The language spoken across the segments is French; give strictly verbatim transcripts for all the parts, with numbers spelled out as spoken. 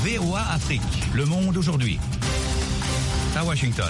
V O A Afrique, Le Monde aujourd'hui. À Washington.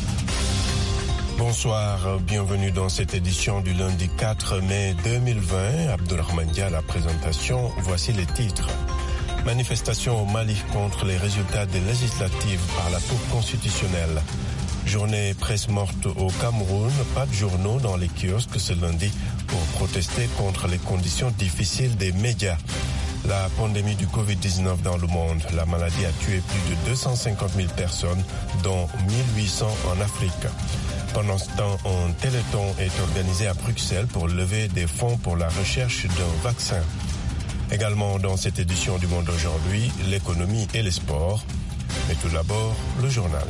Bonsoir, bienvenue dans cette édition du lundi quatre mai deux mille vingt. Abdelrahman Dia à la présentation, voici les titres. Manifestation au Mali contre les résultats des législatives par la Cour constitutionnelle. Journée presse morte au Cameroun, pas de journaux dans les kiosques ce lundi pour protester contre les conditions difficiles des médias. La pandémie du covid dix-neuf dans le monde, la maladie a tué plus de deux cent cinquante mille personnes, dont mille huit cents en Afrique. Pendant ce temps, un téléthon est organisé à Bruxelles pour lever des fonds pour la recherche d'un vaccin. Également dans cette édition du Monde aujourd'hui, l'économie et les sports. Mais tout d'abord, le journal.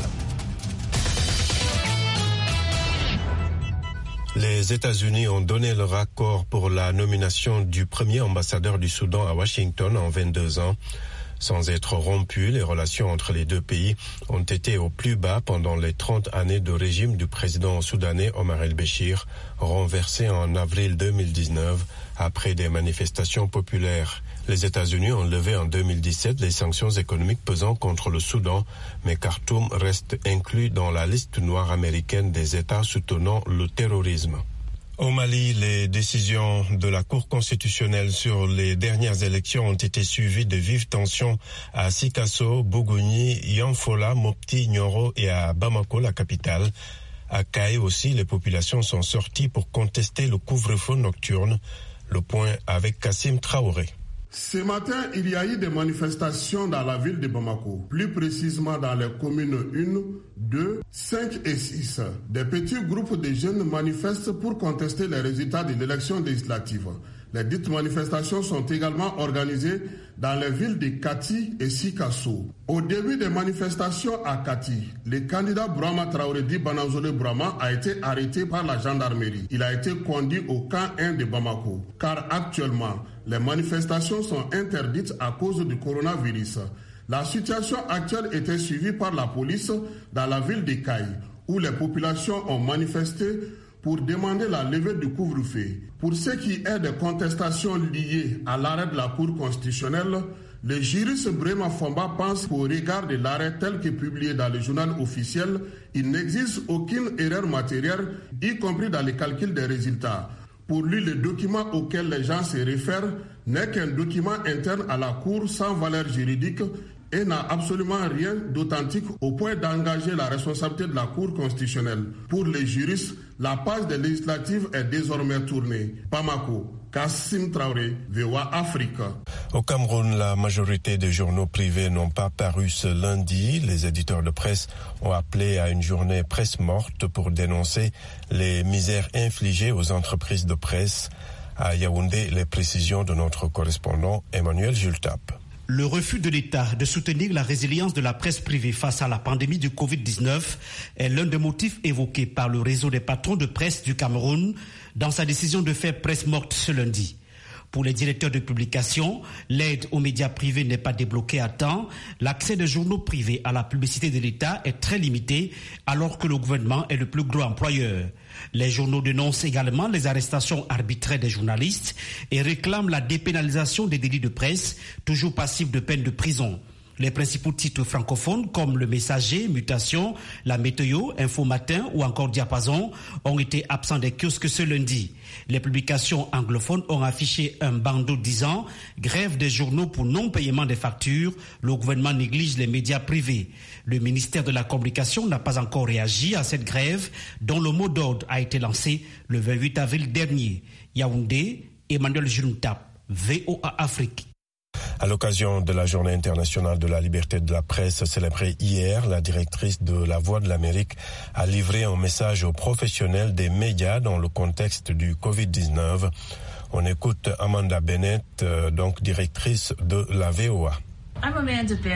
Les États-Unis ont donné leur accord pour la nomination du premier ambassadeur du Soudan à Washington en vingt-deux ans. Sans être rompus, les relations entre les deux pays ont été au plus bas pendant les trente années de régime du président soudanais Omar el-Béchir, renversé en avril deux mille dix-neuf après des manifestations populaires. Les États-Unis ont levé en deux mille dix-sept les sanctions économiques pesant contre le Soudan, mais Khartoum reste inclus dans la liste noire américaine des États soutenant le terrorisme. Au Mali, les décisions de la Cour constitutionnelle sur les dernières élections ont été suivies de vives tensions à Sikasso, Bougouni, Yanfola, Mopti, Nioro et à Bamako, la capitale. À Kaye aussi, les populations sont sorties pour contester le couvre-feu nocturne. Le point avec Kassim Traoré. Ce matin, il y a eu des manifestations dans la ville de Bamako, plus précisément dans les communes un, deux, cinq et six. Des petits groupes de jeunes manifestent pour contester les résultats de l'élection législative. Les dites manifestations sont également organisées dans les villes de Kati et Sikasso. Au début des manifestations à Kati, le candidat Brahma Traoré dit Bananzole Brahma a été arrêté par la gendarmerie. Il a été conduit au camp un de Bamako, car actuellement, les manifestations sont interdites à cause du coronavirus. La situation actuelle était suivie par la police dans la ville de Kaye, où les populations ont manifesté pour demander la levée du couvre-feu. Pour ce qui est des contestations liées à l'arrêt de la Cour constitutionnelle, le juriste Brema Fomba pense qu'au regard de l'arrêt tel que publié dans le journal officiel, il n'existe aucune erreur matérielle, y compris dans le calcul des résultats. Pour lui, le document auquel les gens se réfèrent n'est qu'un document interne à la Cour sans valeur juridique et n'a absolument rien d'authentique au point d'engager la responsabilité de la Cour constitutionnelle. Pour les juristes, la page des législatives est désormais tournée. Bamako, Kassim Traoré, V O A Afrique. Au Cameroun, la majorité des journaux privés n'ont pas paru ce lundi. Les éditeurs de presse ont appelé à une journée presse morte pour dénoncer les misères infligées aux entreprises de presse. À Yaoundé, les précisions de notre correspondant Emmanuel Jultap. Le refus de l'État de soutenir la résilience de la presse privée face à la pandémie du covid dix-neuf est l'un des motifs évoqués par le réseau des patrons de presse du Cameroun dans sa décision de faire presse morte ce lundi. Pour les directeurs de publication, l'aide aux médias privés n'est pas débloquée à temps. L'accès des journaux privés à la publicité de l'État est très limité alors que le gouvernement est le plus gros employeur. Les journaux dénoncent également les arrestations arbitraires des journalistes et réclament la dépénalisation des délits de presse, toujours passifs de peine de prison. Les principaux titres francophones comme Le Messager, Mutation, La Météo, Info Matin ou encore Diapason ont été absents des kiosques ce lundi. Les publications anglophones ont affiché un bandeau disant « Grève des journaux pour non-paiement des factures, le gouvernement néglige les médias privés ». Le ministère de la Communication n'a pas encore réagi à cette grève dont le mot d'ordre a été lancé le vingt-huit avril dernier. Yaoundé, Emmanuel Juntap, V O A Afrique. À l'occasion de la Journée internationale de la liberté de la presse célébrée hier, la directrice de La Voix de l'Amérique a livré un message aux professionnels des médias dans le contexte du covid dix-neuf. On écoute Amanda Bennett, donc directrice de la V O A. I'm Amanda Bennett.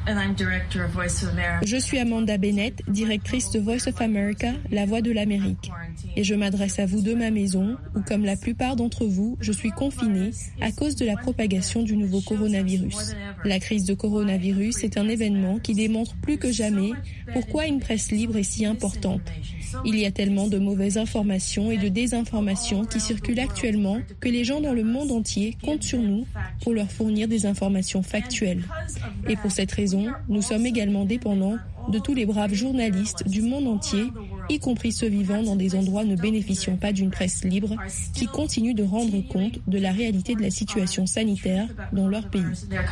Je suis Amanda Bennett, directrice de Voice of America, la voix de l'Amérique. Et je m'adresse à vous de ma maison, où comme la plupart d'entre vous, je suis confinée à cause de la propagation du nouveau coronavirus. La crise de coronavirus est un événement qui démontre plus que jamais pourquoi une presse libre est si importante. Il y a tellement de mauvaises informations et de désinformations qui circulent actuellement que les gens dans le monde entier comptent sur nous pour leur fournir des informations factuelles. Et pour cette raison, nous sommes également dépendants de tous les braves journalistes du monde entier, y compris ceux vivant dans des endroits ne bénéficiant pas d'une presse libre, qui continuent de rendre compte de la réalité de la situation sanitaire dans leur pays.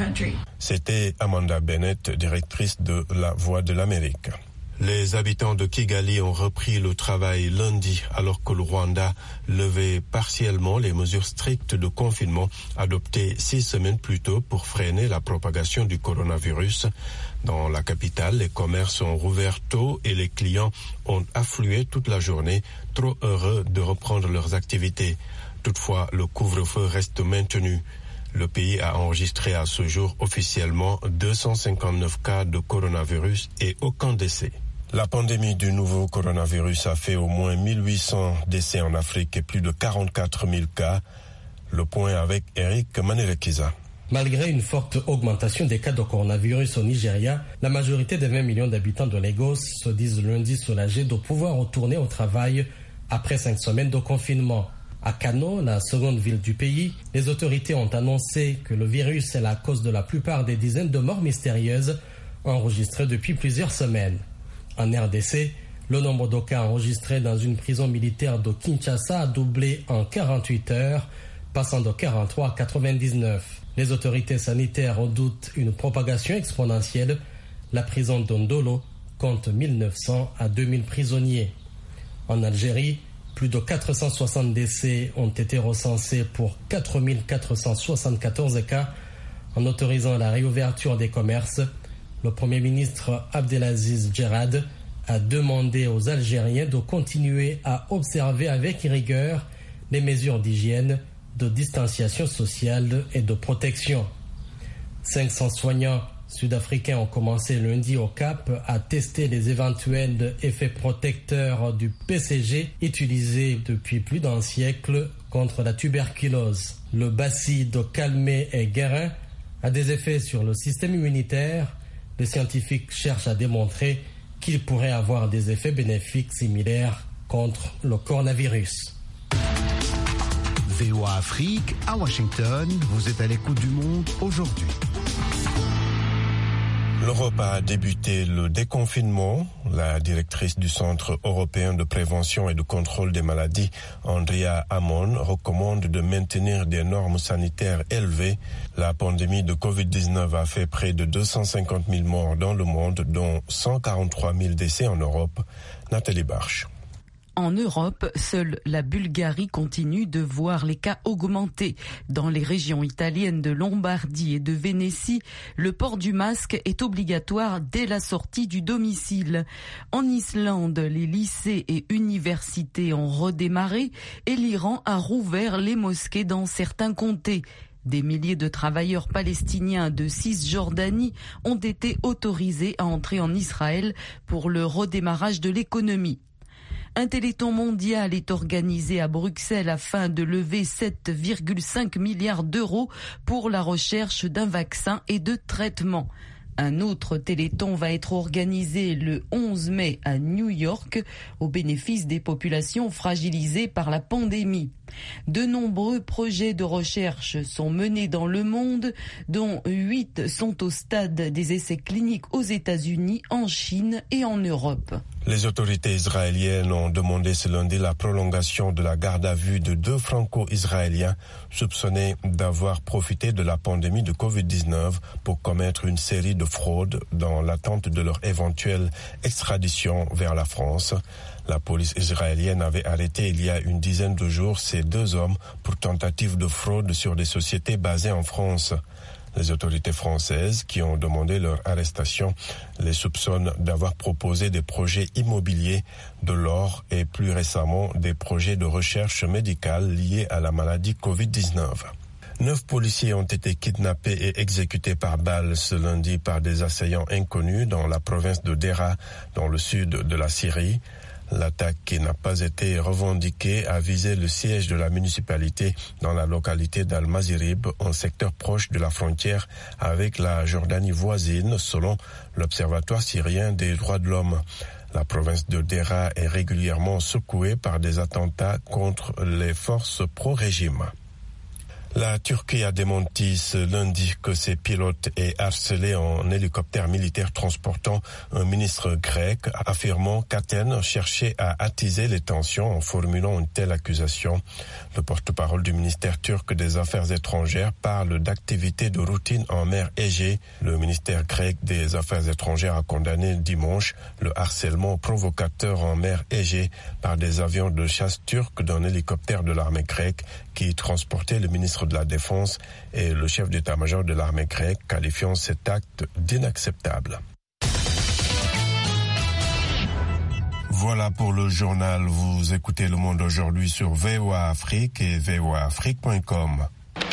C'était Amanda Bennett, directrice de La Voix de l'Amérique. Les habitants de Kigali ont repris le travail lundi alors que le Rwanda levait partiellement les mesures strictes de confinement adoptées six semaines plus tôt pour freiner la propagation du coronavirus. Dans la capitale, les commerces ont rouvert tôt et les clients ont afflué toute la journée, trop heureux de reprendre leurs activités. Toutefois, le couvre-feu reste maintenu. Le pays a enregistré à ce jour officiellement deux cent cinquante-neuf cas de coronavirus et aucun décès. La pandémie du nouveau coronavirus a fait au moins mille huit cents décès en Afrique et plus de quarante-quatre mille cas. Le point avec Eric Manerekiza. Malgré une forte augmentation des cas de coronavirus au Nigeria, la majorité des vingt millions d'habitants de Lagos se disent lundi soulagés de pouvoir retourner au travail après cinq semaines de confinement. À Kano, la seconde ville du pays, les autorités ont annoncé que le virus est la cause de la plupart des dizaines de morts mystérieuses enregistrées depuis plusieurs semaines. En R D C, le nombre de cas enregistrés dans une prison militaire de Kinshasa a doublé en quarante-huit heures, passant de quarante-trois à quatre-vingt-dix-neuf. Les autorités sanitaires redoutent une propagation exponentielle. La prison d'Ondolo compte mille neuf cents à deux mille prisonniers. En Algérie, plus de quatre cent soixante décès ont été recensés pour quatre mille quatre cent soixante-quatorze cas. En autorisant la réouverture des commerces, le Premier ministre Abdelaziz Djerad a demandé aux Algériens de continuer à observer avec rigueur les mesures d'hygiène, de distanciation sociale et de protection. cinq cents soignants sud-africains ont commencé lundi au Cap à tester les éventuels effets protecteurs du P C G utilisé depuis plus d'un siècle contre la tuberculose. Le bacille de Calmé et Guérin a des effets sur le système immunitaire. Les scientifiques cherchent à démontrer qu'il pourrait avoir des effets bénéfiques similaires contre le coronavirus. V O A Afrique, à Washington, vous êtes à l'écoute du monde aujourd'hui. L'Europe a débuté le déconfinement. La directrice du Centre européen de prévention et de contrôle des maladies, Andrea Ammon, recommande de maintenir des normes sanitaires élevées. La pandémie de covid dix-neuf a fait près de deux cent cinquante mille morts dans le monde, dont cent quarante-trois mille décès en Europe. Nathalie Barche. En Europe, seule la Bulgarie continue de voir les cas augmenter. Dans les régions italiennes de Lombardie et de Vénétie, le port du masque est obligatoire dès la sortie du domicile. En Islande, les lycées et universités ont redémarré et l'Iran a rouvert les mosquées dans certains comtés. Des milliers de travailleurs palestiniens de Cisjordanie ont été autorisés à entrer en Israël pour le redémarrage de l'économie. Un téléthon mondial est organisé à Bruxelles afin de lever sept virgule cinq milliards d'euros pour la recherche d'un vaccin et de traitement. Un autre téléthon va être organisé le onze mai à New York au bénéfice des populations fragilisées par la pandémie. De nombreux projets de recherche sont menés dans le monde, dont huit sont au stade des essais cliniques aux États-Unis, en Chine et en Europe. Les autorités israéliennes ont demandé ce lundi la prolongation de la garde à vue de deux franco-israéliens soupçonnés d'avoir profité de la pandémie de covid dix-neuf pour commettre une série de fraudes dans l'attente de leur éventuelle extradition vers la France. La police israélienne avait arrêté il y a une dizaine de jours ces deux hommes pour tentative de fraude sur des sociétés basées en France. Les autorités françaises qui ont demandé leur arrestation les soupçonnent d'avoir proposé des projets immobiliers, de l'or et plus récemment des projets de recherche médicale liés à la maladie covid dix-neuf. Neuf policiers ont été kidnappés et exécutés par balles ce lundi par des assaillants inconnus dans la province de Dera, dans le sud de la Syrie. L'attaque, qui n'a pas été revendiquée, a visé le siège de la municipalité dans la localité d'Al-Mazirib, un secteur proche de la frontière avec la Jordanie voisine, selon l'Observatoire syrien des droits de l'homme. La province de Dera est régulièrement secouée par des attentats contre les forces pro-régime. La Turquie a démenti ce lundi que ses pilotes aient harcelé en hélicoptère militaire transportant un ministre grec, affirmant qu'Athènes cherchait à attiser les tensions en formulant une telle accusation. Le porte-parole du ministère turc des Affaires étrangères parle d'activités de routine en mer Égée. Le ministère grec des Affaires étrangères a condamné dimanche le harcèlement provocateur en mer Égée par des avions de chasse turcs d'un hélicoptère de l'armée grecque qui transportait le ministre de la Défense et le chef d'état-major de l'armée grecque, qualifiant cet acte d'inacceptable. Voilà pour le journal. Vous écoutez Le Monde aujourd'hui sur V O A Afrique et V O A Afrique point com.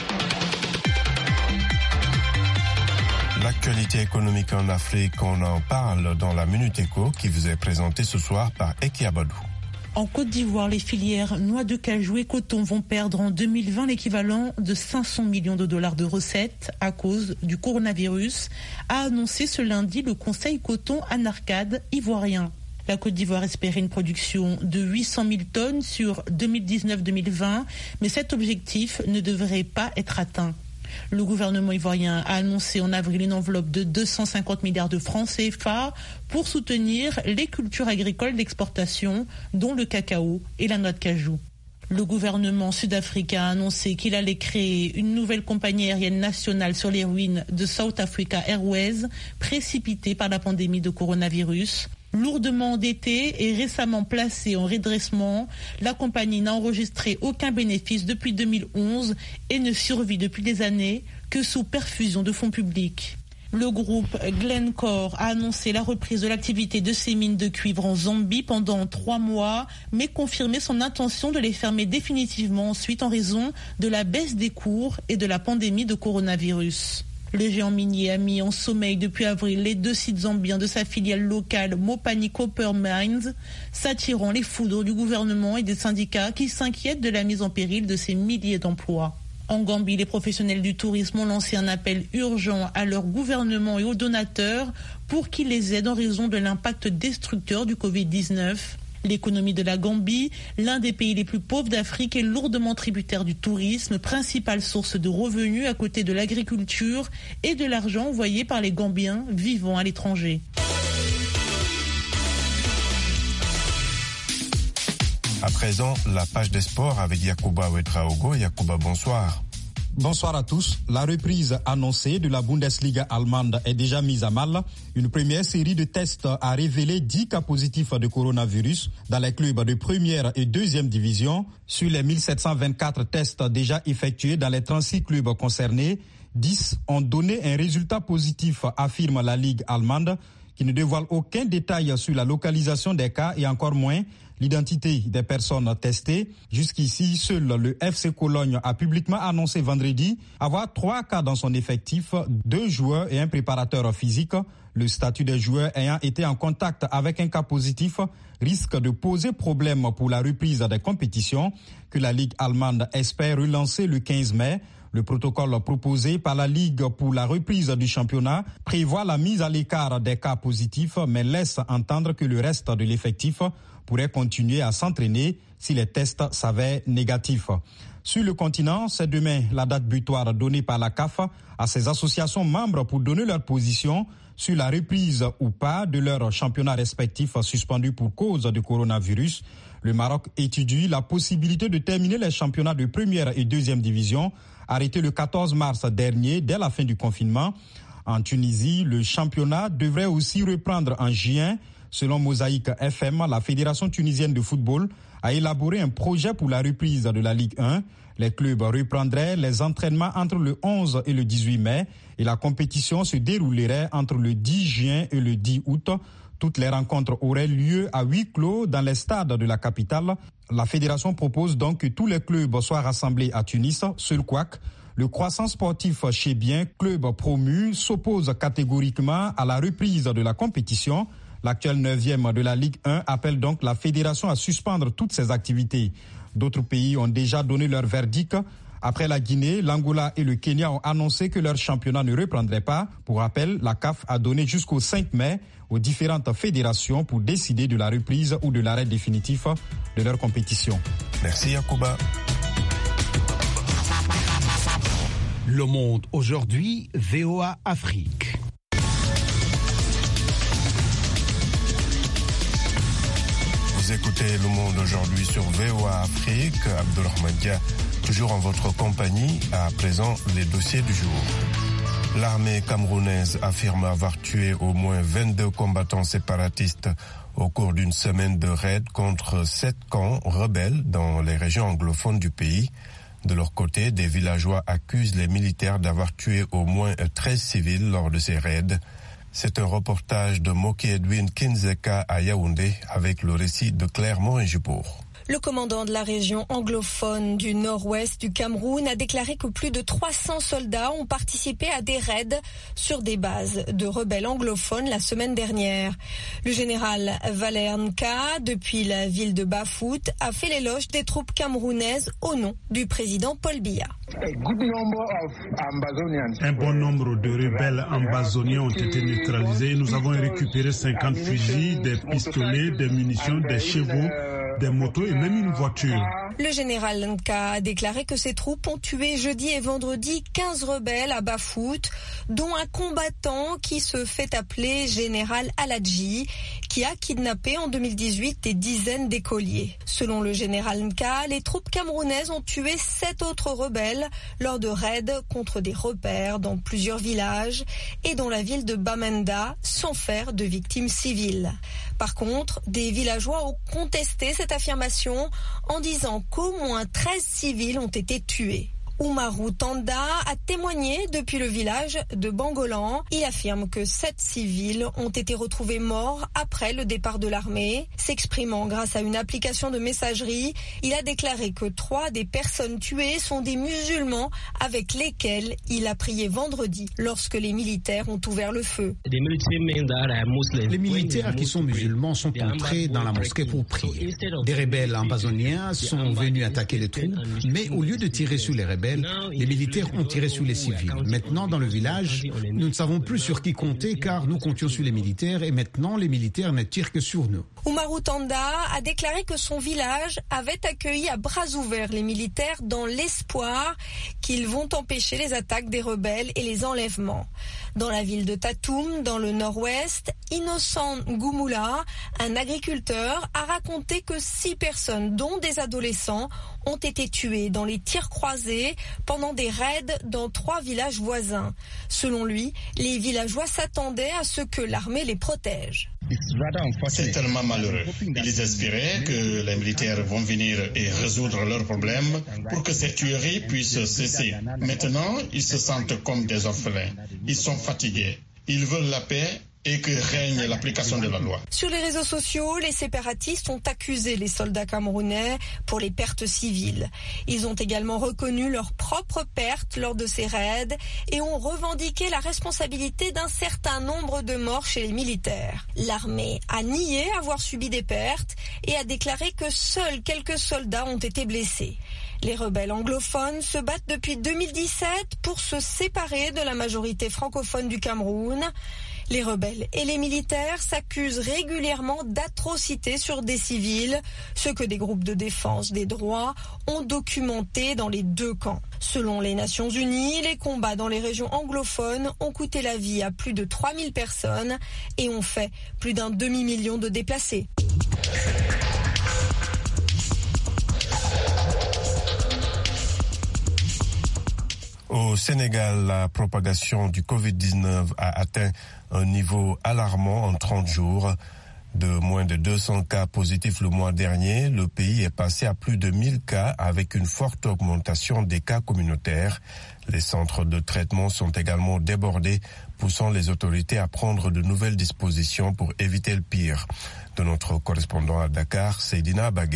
L'actualité économique en Afrique, on en parle dans la Minute Éco qui vous est présentée ce soir par Eki Abadou. En Côte d'Ivoire, les filières noix de cajou et coton vont perdre en deux mille vingt l'équivalent de cinq cents millions de dollars de recettes à cause du coronavirus, a annoncé ce lundi le Conseil coton Anarcade ivoirien. La Côte d'Ivoire espérait une production de huit cent mille tonnes sur deux mille dix-neuf deux mille vingt, mais cet objectif ne devrait pas être atteint. Le gouvernement ivoirien a annoncé en avril une enveloppe de deux cent cinquante milliards de francs C F A pour soutenir les cultures agricoles d'exportation, dont le cacao et la noix de cajou. Le gouvernement sud-africain a annoncé qu'il allait créer une nouvelle compagnie aérienne nationale sur les ruines de South Africa Airways, précipitée par la pandémie de coronavirus. Lourdement endettée et récemment placée en redressement, la compagnie n'a enregistré aucun bénéfice depuis deux mille onze et ne survit depuis des années que sous perfusion de fonds publics. Le groupe Glencore a annoncé la reprise de l'activité de ses mines de cuivre en Zambie pendant trois mois, mais confirmé son intention de les fermer définitivement ensuite en raison de la baisse des cours et de la pandémie de coronavirus. Le géant minier a mis en sommeil depuis avril les deux sites zambiens de sa filiale locale Mopani Copper Mines, s'attirant les foudres du gouvernement et des syndicats qui s'inquiètent de la mise en péril de ces milliers d'emplois. En Gambie, les professionnels du tourisme ont lancé un appel urgent à leur gouvernement et aux donateurs pour qu'ils les aident en raison de l'impact destructeur du covid dix-neuf. L'économie de la Gambie, l'un des pays les plus pauvres d'Afrique, est lourdement tributaire du tourisme, principale source de revenus à côté de l'agriculture et de l'argent envoyé par les Gambiens vivant à l'étranger. À présent, la page des sports avec Yacouba Ouedraogo. Yacouba, bonsoir. Bonsoir à tous. La reprise annoncée de la Bundesliga allemande est déjà mise à mal. Une première série de tests a révélé dix cas positifs de coronavirus dans les clubs de première et deuxième division. Sur les mille sept cent vingt-quatre tests déjà effectués dans les trente-six clubs concernés, dix ont donné un résultat positif, affirme la Ligue allemande, qui ne dévoile aucun détail sur la localisation des cas et encore moins l'identité des personnes testées. Jusqu'ici, seul le F C Cologne a publiquement annoncé vendredi avoir trois cas dans son effectif, deux joueurs et un préparateur physique. Le statut des joueurs ayant été en contact avec un cas positif risque de poser problème pour la reprise des compétitions que la Ligue allemande espère relancer le quinze mai. Le protocole proposé par la Ligue pour la reprise du championnat prévoit la mise à l'écart des cas positifs, mais laisse entendre que le reste de l'effectif pourrait continuer à s'entraîner si les tests s'avèrent négatifs. Sur le continent, c'est demain la date butoir donnée par la C A F à ses associations membres pour donner leur position sur la reprise ou pas de leurs championnats respectifs suspendus pour cause du coronavirus. Le Maroc étudie la possibilité de terminer les championnats de première et deuxième division, arrêtés le quatorze mars dernier dès la fin du confinement. En Tunisie, le championnat devrait aussi reprendre en juin. Selon Mosaïque F M, la Fédération tunisienne de football a élaboré un projet pour la reprise de la Ligue un. Les clubs reprendraient les entraînements entre le onze et le dix-huit mai et la compétition se déroulerait entre le dix juin et le dix août. Toutes les rencontres auraient lieu à huis clos dans les stades de la capitale. La fédération propose donc que tous les clubs soient rassemblés à Tunis. Seul couac, Le Croissant sportif Chébien, club promu, s'oppose catégoriquement à la reprise de la compétition. L'actuel neuvième de la Ligue un appelle donc la fédération à suspendre toutes ses activités. D'autres pays ont déjà donné leur verdict. Après la Guinée, l'Angola et le Kenya ont annoncé que leur championnat ne reprendrait pas. Pour rappel, la C A F a donné jusqu'au cinq mai aux différentes fédérations pour décider de la reprise ou de l'arrêt définitif de leur compétition. Merci Yacouba. Le Monde aujourd'hui, V O A Afrique. Vous écoutez Le Monde aujourd'hui sur V O A Afrique. Abdourahmane Dia, toujours en votre compagnie. À présent, les dossiers du jour. L'armée camerounaise affirme avoir tué au moins vingt-deux combattants séparatistes au cours d'une semaine de raids contre sept camps rebelles dans les régions anglophones du pays. De leur côté, des villageois accusent les militaires d'avoir tué au moins treize civils lors de ces raids. C'est un reportage de Moki Edwin Kinzeka à Yaoundé avec le récit de Claire Morin-Jubour. Le commandant de la région anglophone du nord-ouest du Cameroun a déclaré que plus de trois cents soldats ont participé à des raids sur des bases de rebelles anglophones la semaine dernière. Le général Valère Nka, depuis la ville de Bafut, a fait l'éloge des troupes camerounaises au nom du président Paul Biya. Un bon nombre de rebelles ambazoniens ont été neutralisés. Nous avons récupéré cinquante fusils, des pistolets, des munitions, des chevaux, des motos et même une voiture. Le général Nka a déclaré que ses troupes ont tué jeudi et vendredi quinze rebelles à Bafut, dont un combattant qui se fait appeler général Aladji, qui a kidnappé en deux mille dix-huit des dizaines d'écoliers. Selon le général Nka, les troupes camerounaises ont tué sept autres rebelles lors de raids contre des repères dans plusieurs villages et dans la ville de Bamenda, sans faire de victimes civiles. Par contre, des villageois ont contesté cette affirmation en disant qu'au moins treize civils ont été tués. Oumarou Tanda a témoigné depuis le village de Bangolan. Il affirme que sept civils ont été retrouvés morts après le départ de l'armée. S'exprimant grâce à une application de messagerie, il a déclaré que trois des personnes tuées sont des musulmans avec lesquels il a prié vendredi lorsque les militaires ont ouvert le feu. Les militaires qui sont musulmans sont entrés dans la mosquée pour prier. Des rebelles ambazoniens sont venus attaquer les troupes, mais au lieu de tirer sur les rebelles, les militaires ont tiré sur les civils. Maintenant, dans le village, nous ne savons plus sur qui compter car nous comptions sur les militaires et maintenant les militaires ne tirent que sur nous. Oumarou Tanda a déclaré que son village avait accueilli à bras ouverts les militaires dans l'espoir qu'ils vont empêcher les attaques des rebelles et les enlèvements. Dans la ville de Tatoum, dans le nord-ouest, Innocent Goumoula, un agriculteur, a raconté que six personnes, dont des adolescents, ont été tuées dans les tirs croisés pendant des raids dans trois villages voisins. Selon lui, les villageois s'attendaient à ce que l'armée les protège. C'est tellement malheureux. Ils espéraient que les militaires vont venir et résoudre leurs problèmes pour que ces tueries puissent cesser. Maintenant, ils se sentent comme des orphelins. Ils sont fatigués. Ils veulent la paix et que règne l'application de la loi. Sur les réseaux sociaux, les séparatistes ont accusé les soldats camerounais pour les pertes civiles. Ils ont également reconnu leurs propres pertes lors de ces raids et ont revendiqué la responsabilité d'un certain nombre de morts chez les militaires. L'armée a nié avoir subi des pertes et a déclaré que seuls quelques soldats ont été blessés. Les rebelles anglophones se battent depuis deux mille dix-sept pour se séparer de la majorité francophone du Cameroun. Les rebelles et les militaires s'accusent régulièrement d'atrocités sur des civils, ce que des groupes de défense des droits ont documenté dans les deux camps. Selon les Nations Unies, les combats dans les régions anglophones ont coûté la vie à plus de trois mille personnes et ont fait plus d'un demi-million de déplacés. Au Sénégal, la propagation du covid dix-neuf a atteint un niveau alarmant en trente jours. De moins de deux cents cas positifs le mois dernier, le pays est passé à plus de mille cas avec une forte augmentation des cas communautaires. Les centres de traitement sont également débordés, poussant les autorités à prendre de nouvelles dispositions pour éviter le pire. De notre correspondant à Dakar, Seydina Bagay.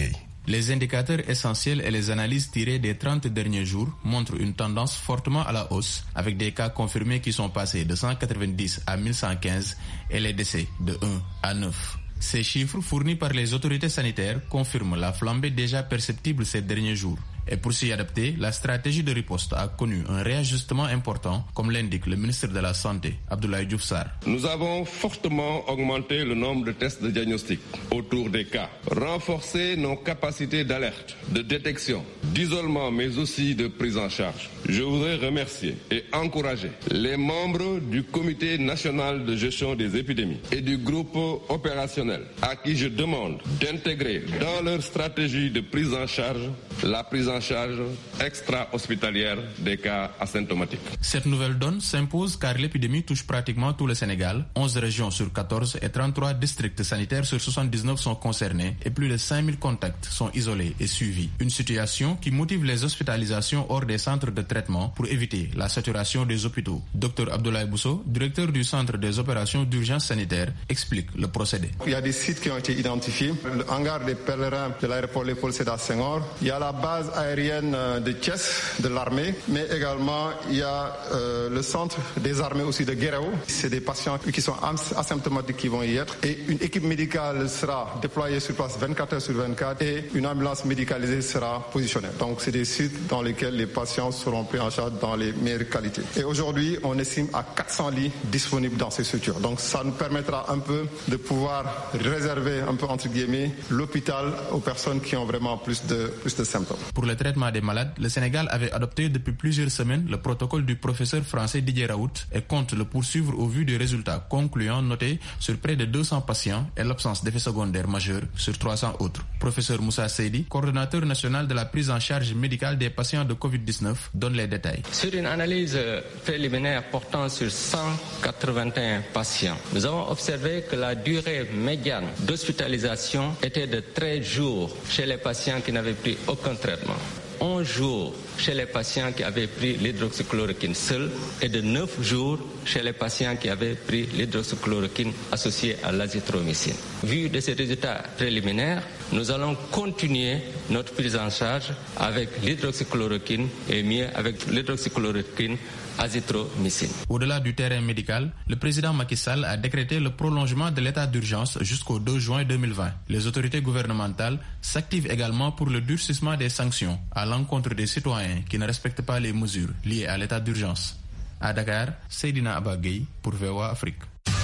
Les indicateurs essentiels et les analyses tirées des trente derniers jours montrent une tendance fortement à la hausse, avec des cas confirmés qui sont passés de cent quatre-vingt-dix à mille cent quinze et les décès de un à neuf. Ces chiffres fournis par les autorités sanitaires confirment la flambée déjà perceptible ces derniers jours. Et pour s'y adapter, la stratégie de riposte a connu un réajustement important, comme l'indique le ministre de la Santé, Abdoulaye Diouf Sarr. Nous avons fortement augmenté le nombre de tests de diagnostic autour des cas, renforcé nos capacités d'alerte, de détection, d'isolement, mais aussi de prise en charge. Je voudrais remercier et encourager les membres du Comité national de gestion des épidémies et du groupe opérationnel, à qui je demande d'intégrer dans leur stratégie de prise en charge la prise en charge extra-hospitalière des cas asymptomatiques. Cette nouvelle donne s'impose car l'épidémie touche pratiquement tout le Sénégal. onze régions sur quatorze et trente-trois districts sanitaires sur soixante-dix-neuf sont concernés et plus de cinq mille contacts sont isolés et suivis. Une situation qui motive les hospitalisations hors des centres de traitement pour éviter la saturation des hôpitaux. Docteur Abdoulaye Bousso, directeur du centre des opérations d'urgence sanitaire, explique le procédé. Il y a des sites qui ont été identifiés. Le hangar des pèlerins de l'aéroport Léopold Sédar Senghor. Il y a la base aérienne de Thiès, de l'armée, mais également il y a euh, le centre des armées aussi de Guéréo. C'est des patients qui sont asymptomatiques qui vont y être et une équipe médicale sera déployée sur place vingt-quatre heures sur vingt-quatre et une ambulance médicalisée sera positionnée. Donc c'est des sites dans lesquels les patients seront pris en charge dans les meilleures qualités. Et aujourd'hui, on estime à quatre cents lits disponibles dans ces structures. Donc ça nous permettra un peu de pouvoir réserver un peu entre guillemets l'hôpital aux personnes qui ont vraiment plus de, plus de symptômes. Pour le traitement des malades, le Sénégal avait adopté depuis plusieurs semaines le protocole du professeur français Didier Raoult et compte le poursuivre au vu des résultats concluants notés sur près de deux cents patients et l'absence d'effets secondaires majeurs sur trois cents autres. Professeur Moussa Seydi, coordonnateur national de la prise en charge médicale des patients de covid dix-neuf, donne les détails. Sur une analyse préliminaire portant sur cent quatre-vingt-un patients, nous avons observé que la durée médiane d'hospitalisation était de treize jours chez les patients qui n'avaient pris aucun traitement, onze jours chez les patients qui avaient pris l'hydroxychloroquine seule et de neuf jours chez les patients qui avaient pris l'hydroxychloroquine associée à l'azithromycine. Vu de ces résultats préliminaires, nous allons continuer notre prise en charge avec l'hydroxychloroquine et mieux avec l'hydroxychloroquine azithromycine. Au-delà du terrain médical, le président Macky Sall a décrété le prolongement de l'état d'urgence jusqu'au deux juin deux mille vingt. Les autorités gouvernementales s'activent également pour le durcissement des sanctions à l'encontre des citoyens qui ne respectent pas les mesures liées à l'état d'urgence. À Dakar, Seydina Abagay pour V O A Afrique.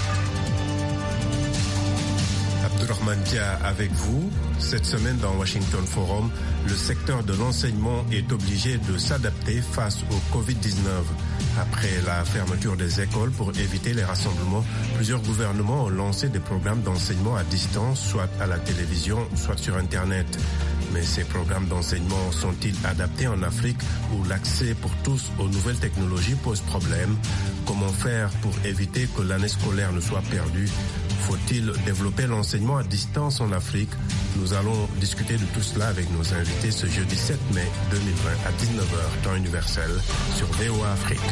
Abdourahmane Dia avec vous. Cette semaine dans Washington Forum, le secteur de l'enseignement est obligé de s'adapter face au covid dix-neuf. Après la fermeture des écoles pour éviter les rassemblements, plusieurs gouvernements ont lancé des programmes d'enseignement à distance, soit à la télévision, soit sur Internet. Mais ces programmes d'enseignement sont-ils adaptés en Afrique où l'accès pour tous aux nouvelles technologies pose problème? Comment faire pour éviter que l'année scolaire ne soit perdue? Faut-il développer l'enseignement à distance en Afrique? Nous allons discuter de tout cela avec nos invités ce jeudi sept mai deux mille vingt à dix-neuf heures, temps universel, sur V O A Afrique.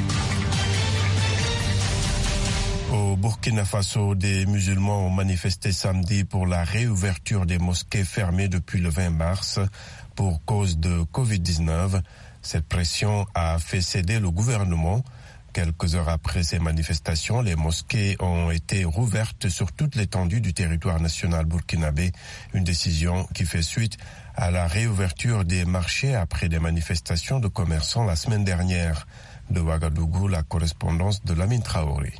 Au Burkina Faso, des musulmans ont manifesté samedi pour la réouverture des mosquées fermées depuis le vingt mars pour cause de covid dix-neuf. Cette pression a fait céder le gouvernement. Quelques heures après ces manifestations, les mosquées ont été rouvertes sur toute l'étendue du territoire national burkinabé, une décision qui fait suite à la réouverture des marchés après des manifestations de commerçants la semaine dernière. De Ouagadougou, la correspondance de Lamine Traoré.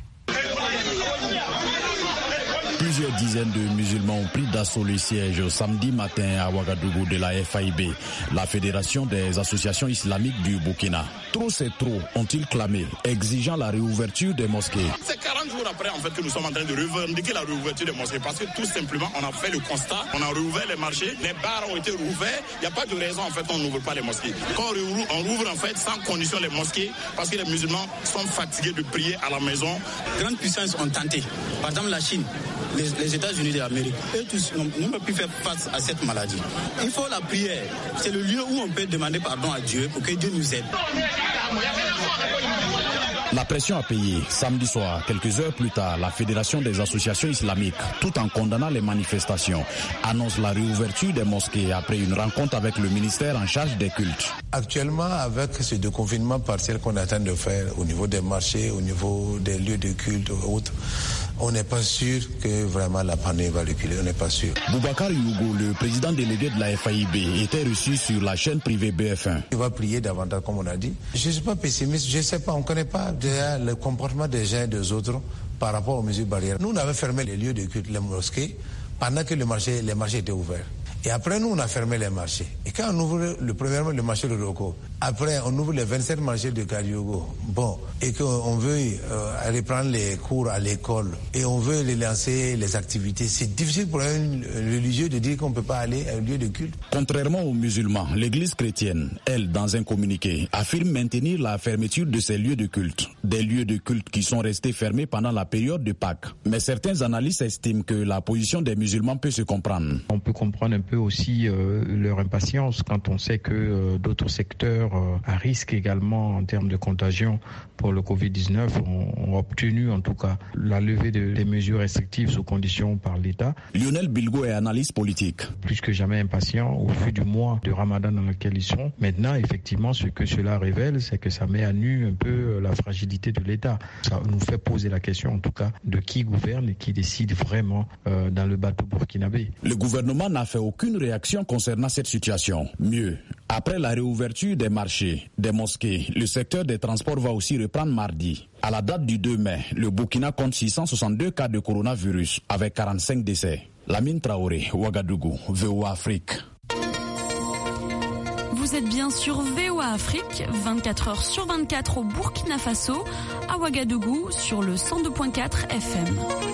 Plusieurs dizaines de musulmans ont pris d'assaut le siège samedi matin à Ouagadougou de la F I B, la Fédération des associations islamiques du Burkina. Trop c'est trop, ont-ils clamé, exigeant la réouverture des mosquées. C'est quarante jours après en fait que nous sommes en train de revendiquer la réouverture des mosquées parce que tout simplement on a fait le constat, on a rouvert les marchés, les bars ont été rouverts, il n'y a pas de raison en fait on n'ouvre pas les mosquées. Quand on rouvre, on rouvre en fait sans condition les mosquées parce que les musulmans sont fatigués de prier à la maison. Grandes puissances ont tenté, par exemple la Chine, les, les États-Unis d'Amérique, eux tous n'ont pas pu faire face à cette maladie. Il faut la prière, c'est le lieu où on peut demander pardon à Dieu pour que Dieu nous aide. La pression a payé. Samedi soir, quelques heures plus tard, la Fédération des associations islamiques, tout en condamnant les manifestations, annonce la réouverture des mosquées après une rencontre avec le ministère en charge des cultes. Actuellement, avec ce déconfinement partiel qu'on est en train de faire au niveau des marchés, au niveau des lieux de culte et autres, on n'est pas sûr que vraiment la pandémie va reculer, on n'est pas sûr. Boubacar Yougo, le président délégué de la F A I B, était reçu sur la chaîne privée B F un. Il va prier davantage, comme on a dit. Je ne suis pas pessimiste, je ne sais pas, on ne connaît pas déjà le comportement des uns et des autres par rapport aux mesures barrières. Nous, on avait fermé les lieux de culte, les mosquées, pendant que le marché, les marchés étaient ouverts. Et après, nous, on a fermé les marchés. Et quand on ouvre le, premièrement le marché de Roko, après, on ouvre les vingt-sept marchés de Kadiogo, bon, et qu'on veut euh, reprendre les cours à l'école, et on veut les lancer les activités, c'est difficile pour un religieux de dire qu'on ne peut pas aller à un lieu de culte. Contrairement aux musulmans, l'église chrétienne, elle, dans un communiqué, affirme maintenir la fermeture de ces lieux de culte. Des lieux de culte qui sont restés fermés pendant la période de Pâques. Mais certains analystes estiment que la position des musulmans peut se comprendre. On peut comprendre un peu aussi euh, leur impatience quand on sait que euh, d'autres secteurs euh, à risque également en termes de contagion pour le covid dix-neuf ont, ont obtenu en tout cas la levée de, des mesures restrictives sous condition par l'État. Lionel Bilgo est analyste politique. Plus que jamais impatient au fil du mois de Ramadan dans lequel ils sont. Maintenant, effectivement, ce que cela révèle, c'est que ça met à nu un peu la fragilité de l'État. Ça nous fait poser la question en tout cas de qui gouverne et qui décide vraiment euh, dans le bateau burkinabé. Le gouvernement n'a fait aucune réaction concernant cette situation. Mieux, après la réouverture des marchés, des mosquées, le secteur des transports va aussi reprendre mardi. À la date du deux mai, le Burkina compte six cent soixante-deux cas de coronavirus avec quarante-cinq décès. Lamine Traoré, Ouagadougou, V O A Afrique. Vous êtes bien sur V O A Afrique, vingt-quatre heures sur vingt-quatre au Burkina Faso, à Ouagadougou sur le cent deux virgule quatre F M.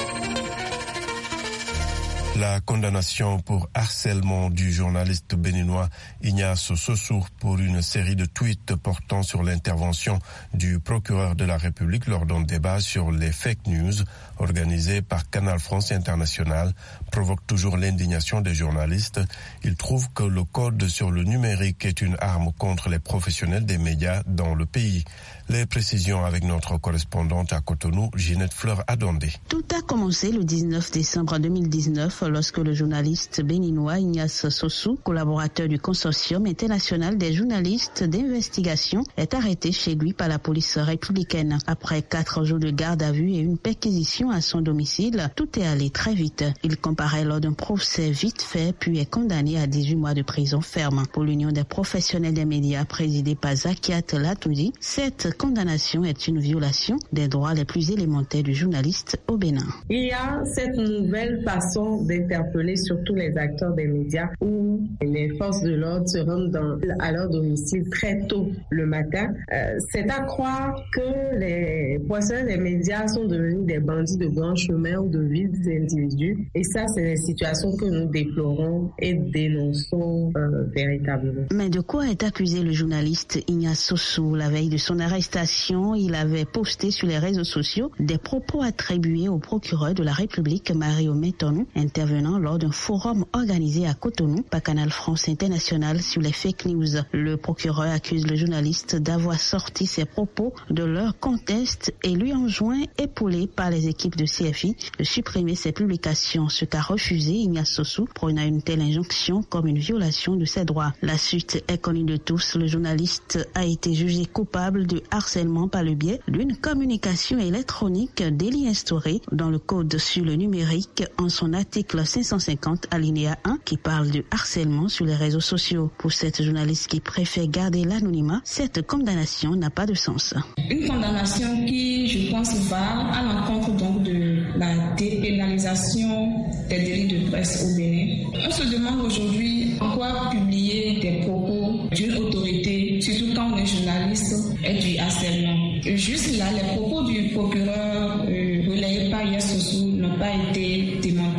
La condamnation pour harcèlement du journaliste béninois Ignace Sossou pour une série de tweets portant sur l'intervention du procureur de la République lors d'un débat sur les fake news organisé par Canal France International provoque toujours l'indignation des journalistes. Ils trouvent que le code sur le numérique est une arme contre les professionnels des médias dans le pays. Les précisions avec notre correspondante à Cotonou, Ginette Fleur-Adondé. Tout a commencé le dix-neuf décembre deux mille dix-neuf lorsque le journaliste béninois Ignace Sossou, collaborateur du consortium international des journalistes d'investigation, est arrêté chez lui par la police républicaine. Après quatre jours de garde à vue et une perquisition à son domicile, tout est allé très vite. Il comparaît lors d'un procès vite fait puis est condamné à dix-huit mois de prison ferme. Pour l'Union des professionnels des médias présidée par Zakiat Latoudi, cette condamnation est une violation des droits les plus élémentaires du journaliste au Bénin. Il y a cette nouvelle façon d'interpeller surtout les acteurs des médias où les forces de l'ordre se rendent dans, à leur domicile très tôt le matin. Euh, c'est à croire que les professionnels des médias sont devenus des bandits de grand chemin ou de vils individus. Et ça, c'est des situations que nous déplorons et dénonçons euh, véritablement. Mais de quoi est accusé le journaliste Ignace Sossou? La veille de son arrestation, il avait posté sur les réseaux sociaux des propos attribués au procureur de la République Mario Métonou, intervenant lors d'un forum organisé à Cotonou par Canal France International sur les fake news. Le procureur accuse le journaliste d'avoir sorti ses propos de leur contexte et lui enjoint, épaulé par les équipes de C F I, de supprimer ses publications, ce qu'a refusé Ignace Sossou, prenant une telle injonction comme une violation de ses droits. La suite est connue de tous. Le journaliste a été jugé coupable de harcèlement par le biais d'une communication électronique, délit instauré dans le code sur le numérique en son article cinq cent cinquante alinéa un qui parle de harcèlement sur les réseaux sociaux. Pour cette journaliste qui préfère garder l'anonymat, cette condamnation n'a pas de sens. Une condamnation qui, je pense, va à l'encontre donc de la dépénalisation des délits de presse au Bénin. On se demande aujourd'hui en quoi publier des propos d'une autorité, surtout quand on est journaliste, est du harcèlement. Juste là, les propos du procureur euh, relayés par Ignace Sossou n'ont pas été démentis.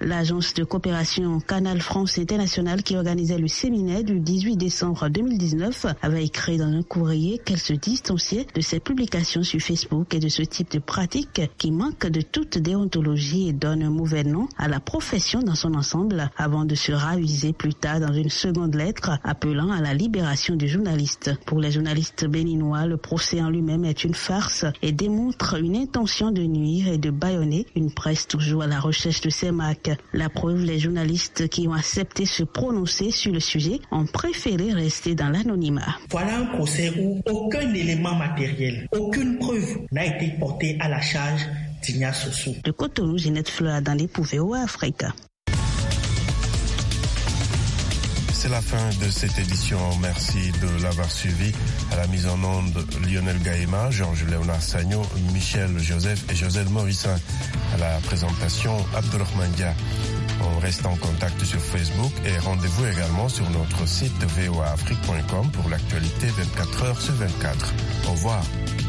L'agence de coopération Canal France International qui organisait le séminaire du dix-huit décembre deux mille dix-neuf avait écrit dans un courrier qu'elle se distanciait de ses publications sur Facebook et de ce type de pratique qui manque de toute déontologie et donne un mauvais nom à la profession dans son ensemble avant de se raviser plus tard dans une seconde lettre appelant à la libération du journaliste. Pour les journalistes béninois, le procès en lui-même est une farce et démontre une intention de nuire et de bâillonner une presse toujours à la recherche de ses marques. La preuve, les journalistes qui ont accepté se prononcer sur le sujet ont préféré rester dans l'anonymat. Voilà un procès où aucun élément matériel, aucune preuve n'a été porté à la charge d'Ignace Sossou. De Cotonou, Ginette Fleur dans les V O A Afrique. C'est la fin de cette édition. Merci de l'avoir suivi. À la mise en onde, Lionel Gaïma, Georges Léonard Sagno, Michel Joseph et Joselle Morissin. À la présentation, Abdourahmane Dia. On reste en contact sur Facebook et rendez-vous également sur notre site v o a afrique point com pour l'actualité vingt-quatre heures sur vingt-quatre. Au revoir.